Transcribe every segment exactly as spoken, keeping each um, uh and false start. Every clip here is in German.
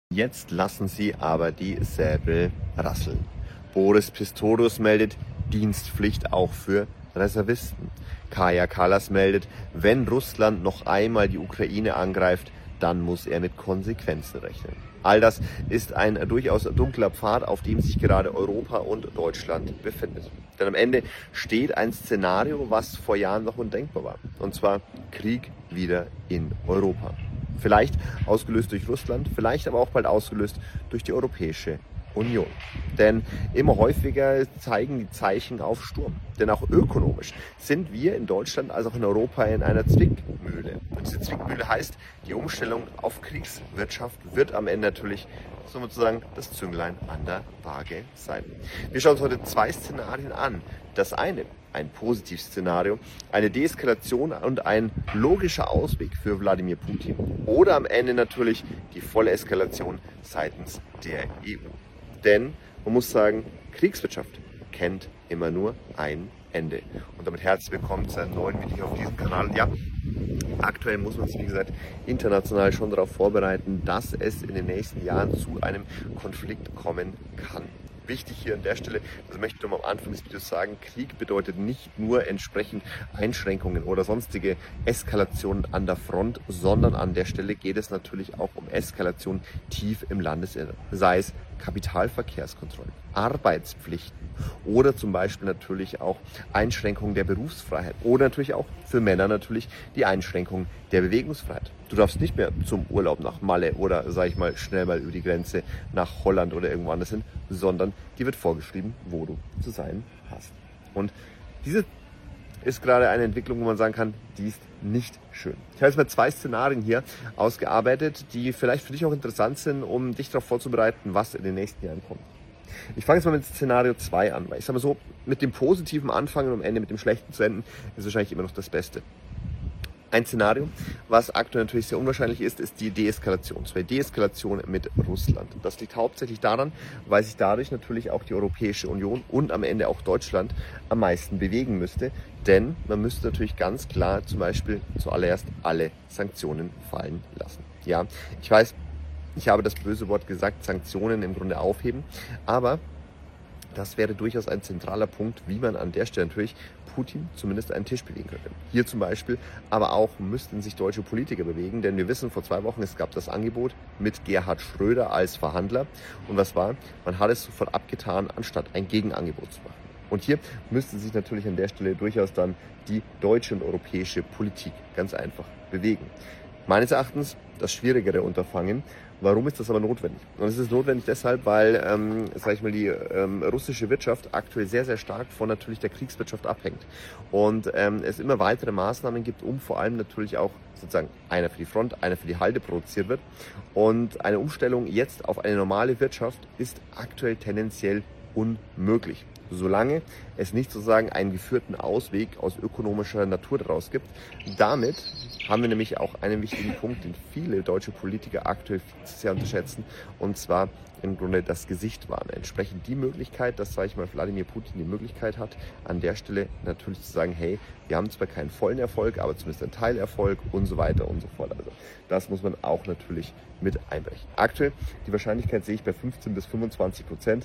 Jetzt lassen sie aber die Säbel rasseln. Boris Pistorius meldet Dienstpflicht auch für Reservisten. Kaja Kallas meldet, wenn Russland noch einmal die Ukraine angreift, dann muss er mit Konsequenzen rechnen. All das ist ein durchaus dunkler Pfad, auf dem sich gerade Europa und Deutschland befindet. Denn am Ende steht ein Szenario, was vor Jahren noch undenkbar war. Und zwar Krieg wieder in Europa. Vielleicht ausgelöst durch Russland, vielleicht aber auch bald ausgelöst durch die Europäische Union. Denn immer häufiger zeigen die Zeichen auf Sturm. Denn auch ökonomisch sind wir in Deutschland als auch in Europa in einer Zwickmühle. Und diese Zwickmühle heißt, die Umstellung auf Kriegswirtschaft wird am Ende natürlich sozusagen das Zünglein an der Waage sein. Wir schauen uns heute zwei Szenarien an. Das eine, ein Positivszenario, eine Deeskalation und ein logischer Ausweg für Wladimir Putin. Oder am Ende natürlich die volle Eskalation seitens der E U. Denn man muss sagen, Kriegswirtschaft kennt immer nur ein Ende. Und damit herzlich willkommen zu einem neuen Video auf diesem Kanal. Und ja, aktuell muss man sich, wie gesagt, international schon darauf vorbereiten, dass es in den nächsten Jahren zu einem Konflikt kommen kann. Wichtig hier an der Stelle, das möchte ich nochmal am Anfang des Videos sagen, Krieg bedeutet nicht nur entsprechend Einschränkungen oder sonstige Eskalationen an der Front, sondern an der Stelle geht es natürlich auch um Eskalation tief im Landesinneren. Sei es Kapitalverkehrskontrollen, Arbeitspflichten oder zum Beispiel natürlich auch Einschränkungen der Berufsfreiheit oder natürlich auch für Männer natürlich die Einschränkung der Bewegungsfreiheit. Du darfst nicht mehr zum Urlaub nach Malle oder, sag ich mal, schnell mal über die Grenze nach Holland oder irgendwo anders hin, sondern dir wird vorgeschrieben, wo du zu sein hast. Und diese ist gerade eine Entwicklung, wo man sagen kann, die ist nicht schön. Ich habe jetzt mal zwei Szenarien hier ausgearbeitet, die vielleicht für dich auch interessant sind, um dich darauf vorzubereiten, was in den nächsten Jahren kommt. Ich fange jetzt mal mit Szenario zwei an, weil ich sage mal so, mit dem Positiven anfangen und am Ende mit dem Schlechten zu enden, ist wahrscheinlich immer noch das Beste. Ein Szenario, was aktuell natürlich sehr unwahrscheinlich ist, ist die Deeskalation. Zwar Deeskalation mit Russland. Das liegt hauptsächlich daran, weil sich dadurch natürlich auch die Europäische Union und am Ende auch Deutschland am meisten bewegen müsste. Denn man müsste natürlich ganz klar zum Beispiel zuallererst alle Sanktionen fallen lassen. Ja, ich weiß, ich habe das böse Wort gesagt, Sanktionen im Grunde aufheben, aber das wäre durchaus ein zentraler Punkt, wie man an der Stelle natürlich Putin zumindest einen Tisch bewegen könnte. Hier zum Beispiel, aber auch müssten sich deutsche Politiker bewegen, denn wir wissen vor zwei Wochen, es gab das Angebot mit Gerhard Schröder als Verhandler. Und was war? Man hat es sofort abgetan, anstatt ein Gegenangebot zu machen. Und hier müsste sich natürlich an der Stelle durchaus dann die deutsche und europäische Politik ganz einfach bewegen. Meines Erachtens das schwierigere Unterfangen. Warum ist das aber notwendig? Und es ist notwendig deshalb, weil, ähm, sag ich mal, die ähm, russische Wirtschaft aktuell sehr, sehr stark von natürlich der Kriegswirtschaft abhängt. Und ähm, es immer weitere Maßnahmen gibt, um vor allem natürlich auch sozusagen einer für die Front, einer für die Halde produziert wird. Und eine Umstellung jetzt auf eine normale Wirtschaft ist aktuell tendenziell unmöglich, solange es nicht sozusagen einen geführten Ausweg aus ökonomischer Natur daraus gibt. Damit haben wir nämlich auch einen wichtigen Punkt, den viele deutsche Politiker aktuell sehr unterschätzen, und zwar im Grunde das Gesicht wahren. Entsprechend die Möglichkeit, dass, sage ich mal, Wladimir Putin die Möglichkeit hat, an der Stelle natürlich zu sagen, hey, wir haben zwar keinen vollen Erfolg, aber zumindest einen Teilerfolg und so weiter und so fort. Also das muss man auch natürlich mit einbrechen. Aktuell, die Wahrscheinlichkeit sehe ich bei fünfzehn bis fünfundzwanzig Prozent.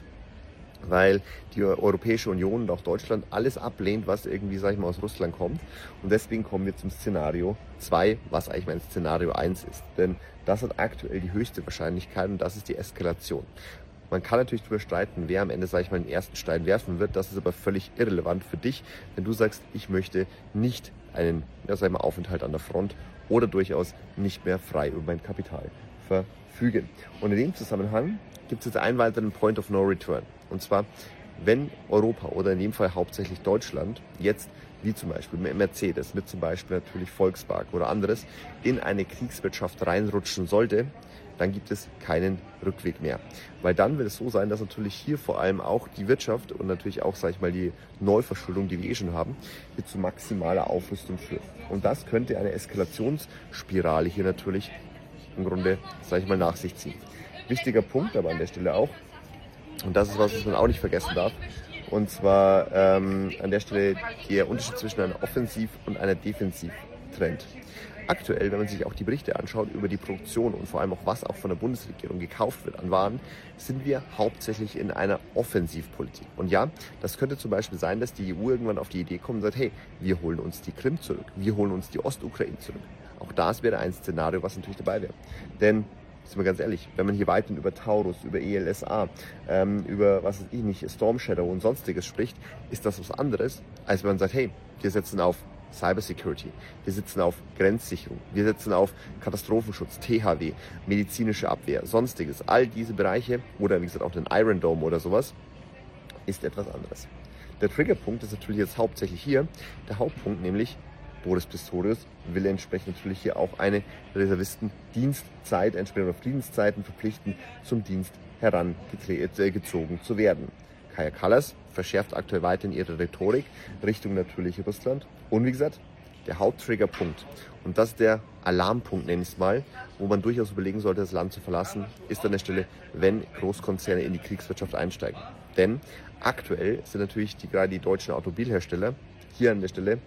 Weil die Europäische Union und auch Deutschland alles ablehnt, was irgendwie, sag ich mal, aus Russland kommt. Und deswegen kommen wir zum Szenario zwei, was eigentlich mein Szenario eins ist. Denn das hat aktuell die höchste Wahrscheinlichkeit und das ist die Eskalation. Man kann natürlich darüber streiten, wer am Ende, sag ich mal, den ersten Stein werfen wird. Das ist aber völlig irrelevant für dich, wenn du sagst, ich möchte nicht einen, ja, sag ich mal, Aufenthalt an der Front oder durchaus nicht mehr frei über mein Kapital verfügen. Und in dem Zusammenhang gibt es jetzt einen weiteren Point of No Return. Und zwar, wenn Europa oder in dem Fall hauptsächlich Deutschland jetzt, wie zum Beispiel mit Mercedes, mit zum Beispiel natürlich Volkswagen oder anderes, in eine Kriegswirtschaft reinrutschen sollte, dann gibt es keinen Rückweg mehr. Weil dann wird es so sein, dass natürlich hier vor allem auch die Wirtschaft und natürlich auch, sage ich mal, die Neuverschuldung, die wir eh schon haben, hier zu maximaler Aufrüstung führt. Und das könnte eine Eskalationsspirale hier natürlich im Grunde, sage ich mal, nach sich ziehen. Wichtiger Punkt aber an der Stelle auch, und das ist was, was man auch nicht vergessen darf, und zwar ähm, an der Stelle der Unterschied zwischen einem Offensiv- und einer Defensivtrend. Aktuell, wenn man sich auch die Berichte anschaut über die Produktion und vor allem auch was auch von der Bundesregierung gekauft wird an Waren, sind wir hauptsächlich in einer Offensivpolitik. Und ja, das könnte zum Beispiel sein, dass die E U irgendwann auf die Idee kommt und sagt, hey, wir holen uns die Krim zurück, wir holen uns die Ostukraine zurück. Auch das wäre ein Szenario, was natürlich dabei wäre. Denn, sind wir ganz ehrlich, wenn man hier weiterhin über Taurus, über E L S A, ähm, über, was weiß ich nicht, Storm Shadow und sonstiges spricht, ist das was anderes, als wenn man sagt, hey, wir setzen auf Cybersecurity, wir setzen auf Grenzsicherung, wir setzen auf Katastrophenschutz, T H W, medizinische Abwehr, sonstiges. All diese Bereiche, oder wie gesagt auch den Iron Dome oder sowas, ist etwas anderes. Der Triggerpunkt ist natürlich jetzt hauptsächlich hier, der Hauptpunkt nämlich, Boris Pistorius will entsprechend natürlich hier auch eine Reservistendienstzeit, entsprechend auf Friedenszeiten verpflichten, zum Dienst herangezogen zu werden. Kaja Kallas verschärft aktuell weiterhin ihre Rhetorik Richtung natürlich Russland. Und wie gesagt, der Haupttriggerpunkt, und das ist der Alarmpunkt, nenne ich es mal, wo man durchaus überlegen sollte, das Land zu verlassen, ist an der Stelle, wenn Großkonzerne in die Kriegswirtschaft einsteigen. Denn aktuell sind natürlich die, gerade die deutschen Automobilhersteller hier an der Stelle,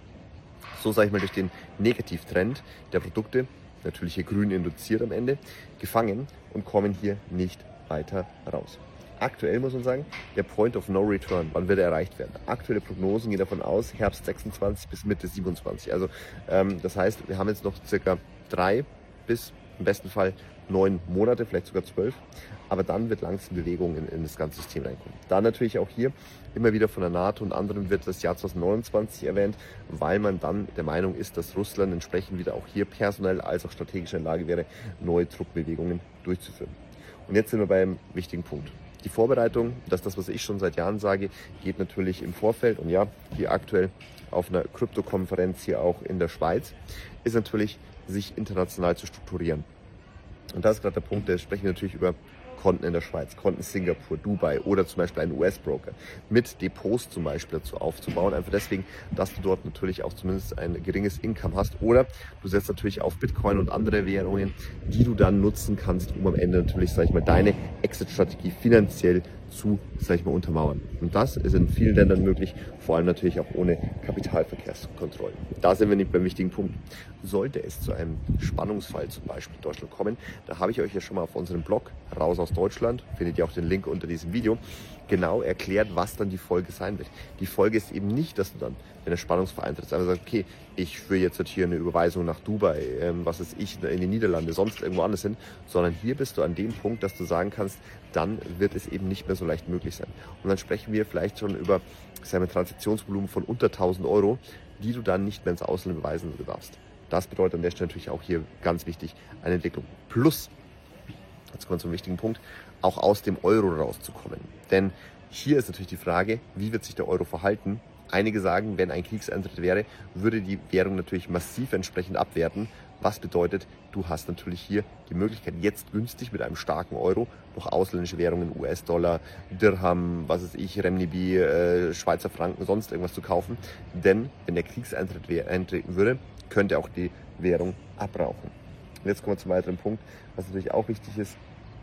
so sage ich mal, durch den Negativtrend der Produkte, natürlich hier grün induziert am Ende, gefangen und kommen hier nicht weiter raus. Aktuell muss man sagen, der Point of No Return, wann wird er erreicht werden? Aktuelle Prognosen gehen davon aus, Herbst sechsundzwanzig bis Mitte siebenundzwanzig. Also ähm, das heißt, wir haben jetzt noch circa drei bis im besten Fall neun Monate, vielleicht sogar zwölf. Aber dann wird langsam Bewegung in, in das ganze System reinkommen. Dann natürlich auch hier immer wieder von der NATO und anderen wird das Jahr zweitausendneunundzwanzig erwähnt, weil man dann der Meinung ist, dass Russland entsprechend wieder auch hier personell als auch strategisch in der Lage wäre, neue Truppbewegungen durchzuführen. Und jetzt sind wir beim wichtigen Punkt. Die Vorbereitung, das ist das, was ich schon seit Jahren sage, geht natürlich im Vorfeld. Und ja, hier aktuell auf einer Krypto-Konferenz hier auch in der Schweiz, ist natürlich, sich international zu strukturieren. Und das ist gerade der Punkt, da sprechen wir natürlich über Konten in der Schweiz, Konten Singapur, Dubai oder zum Beispiel einen U S-Broker mit Depots zum Beispiel dazu aufzubauen. Einfach deswegen, dass du dort natürlich auch zumindest ein geringes Income hast. Oder du setzt natürlich auf Bitcoin und andere Währungen, die du dann nutzen kannst, um am Ende natürlich, sag ich mal, deine Exit-Strategie finanziell zu, sag ich mal, untermauern. Und das ist in vielen Ländern möglich, vor allem natürlich auch ohne Kapitalverkehrskontrollen. Da sind wir nicht beim wichtigen Punkt. Sollte es zu einem Spannungsfall zum Beispiel in Deutschland kommen, da habe ich euch ja schon mal auf unserem Blog Raus aus Deutschland, findet ihr auch den Link unter diesem Video, genau erklärt, was dann die Folge sein wird. Die Folge ist eben nicht, dass du dann, wenn der Spannungsfall eintritt, einfach sagst, okay, ich führe jetzt hier eine Überweisung nach Dubai, ähm, was ist ich, in den Niederlanden, sonst irgendwo anders hin, sondern hier bist du an dem Punkt, dass du sagen kannst, dann wird es eben nicht mehr so leicht möglich sein. Und dann sprechen wir vielleicht schon über ein Transaktionsvolumen von unter tausend Euro, die du dann nicht mehr ins Ausland überweisen darfst. Das bedeutet an der Stelle natürlich auch hier ganz wichtig eine Entwicklung. Plus, jetzt kommen wir zum wichtigen Punkt, auch aus dem Euro rauszukommen. Denn hier ist natürlich die Frage, wie wird sich der Euro verhalten? Einige sagen, wenn ein Kriegseintritt wäre, würde die Währung natürlich massiv entsprechend abwerten. Was bedeutet, du hast natürlich hier die Möglichkeit, jetzt günstig mit einem starken Euro noch ausländische Währungen, U S-Dollar, Dirham, was weiß ich, Renminbi, äh, Schweizer Franken, sonst irgendwas zu kaufen. Denn wenn der Kriegseintritt eintreten würde, könnte auch die Währung abrauchen. Und jetzt kommen wir zum weiteren Punkt, was natürlich auch wichtig ist.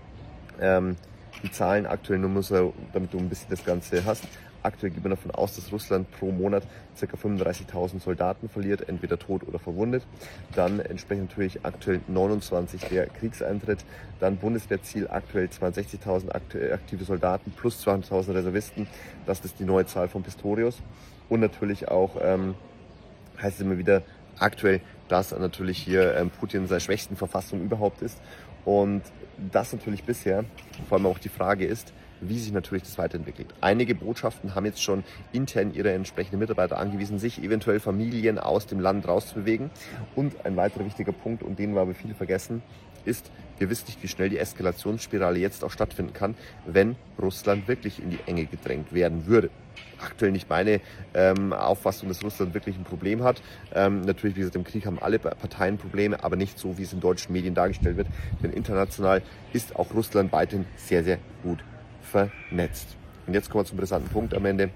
Ähm, die Zahlen aktuell, nur muss er, damit du ein bisschen das Ganze hast. Aktuell geht man davon aus, dass Russland pro Monat ca. fünfunddreißigtausend Soldaten verliert, entweder tot oder verwundet. Dann entsprechend natürlich aktuell neunundzwanzig der Kriegseintritt. Dann Bundeswehrziel aktuell zweihundertsechzigtausend aktive Soldaten plus zweihunderttausend Reservisten. Das ist die neue Zahl von Pistorius. Und natürlich auch, ähm, heißt es immer wieder, aktuell, dass natürlich hier ähm, Putin in seiner schwächsten Verfassung überhaupt ist. Und das natürlich bisher, vor allem auch die Frage ist, wie sich natürlich das weiterentwickelt. Einige Botschaften haben jetzt schon intern ihre entsprechenden Mitarbeiter angewiesen, sich eventuell Familien aus dem Land rauszubewegen. Und ein weiterer wichtiger Punkt, und den wir aber viele vergessen, ist, wir wissen nicht, wie schnell die Eskalationsspirale jetzt auch stattfinden kann, wenn Russland wirklich in die Enge gedrängt werden würde. Aktuell nicht meine ähm, Auffassung, dass Russland wirklich ein Problem hat. Ähm, natürlich, wie gesagt, im Krieg haben alle Parteien Probleme, aber nicht so, wie es in deutschen Medien dargestellt wird. Denn international ist auch Russland weiterhin sehr, sehr gut vernetzt. Und jetzt kommen wir zum interessanten Punkt am Ende.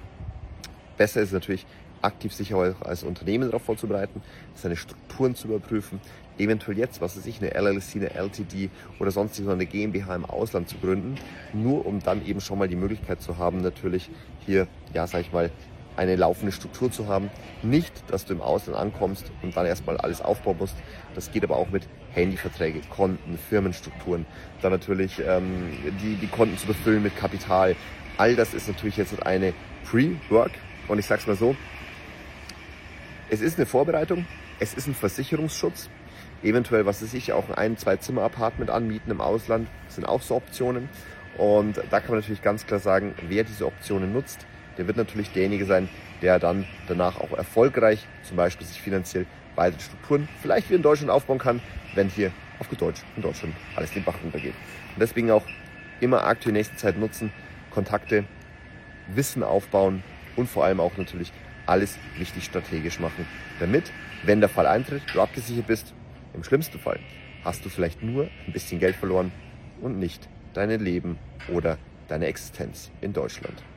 Besser ist es natürlich, aktiv sich auch als Unternehmen darauf vorzubereiten, seine Strukturen zu überprüfen, eventuell jetzt, was weiß ich, eine L L C, eine L T D oder sonst eine GmbH im Ausland zu gründen, nur um dann eben schon mal die Möglichkeit zu haben, natürlich hier, ja, sag ich mal, eine laufende Struktur zu haben. Nicht, dass du im Ausland ankommst und dann erstmal alles aufbauen musst. Das geht aber auch mit Handyverträge, Konten, Firmenstrukturen, dann natürlich ähm, die, die Konten zu befüllen mit Kapital. All das ist natürlich jetzt eine Pre-Work und ich sag's mal so, es ist eine Vorbereitung, es ist ein Versicherungsschutz, eventuell, was weiß ich, auch ein ein-, zwei Zimmer-Apartment anmieten im Ausland, das sind auch so Optionen. Und da kann man natürlich ganz klar sagen, wer diese Optionen nutzt, der wird natürlich derjenige sein, der dann danach auch erfolgreich, zum Beispiel sich finanziell weitere Strukturen vielleicht wie in Deutschland aufbauen kann, wenn hier auf gut Deutsch in Deutschland alles den Bach runtergeht. Und deswegen auch immer aktuell die nächste Zeit nutzen, Kontakte, Wissen aufbauen und vor allem auch natürlich alles richtig strategisch machen, damit, wenn der Fall eintritt, du abgesichert bist. Im schlimmsten Fall hast du vielleicht nur ein bisschen Geld verloren und nicht dein Leben oder deine Existenz in Deutschland.